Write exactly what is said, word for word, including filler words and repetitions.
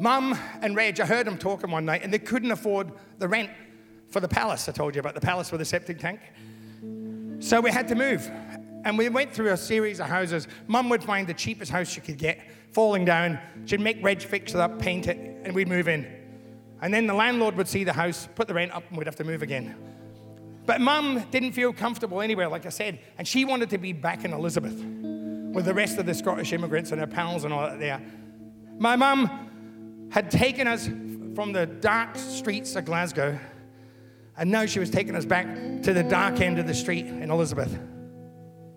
Mum and Reg, I heard them talking one night, and they couldn't afford the rent for the palace. I told you about the palace with the septic tank. So we had to move. And we went through a series of houses. Mum would find the cheapest house she could get, falling down. She'd make Reg fix it up, paint it, and we'd move in. And then the landlord would see the house, put the rent up, and we'd have to move again. But Mum didn't feel comfortable anywhere, like I said, and she wanted to be back in Elizabeth with the rest of the Scottish immigrants and her pals and all that there. My mum had taken us from the dark streets of Glasgow, and now she was taking us back to the dark end of the street in Elizabeth.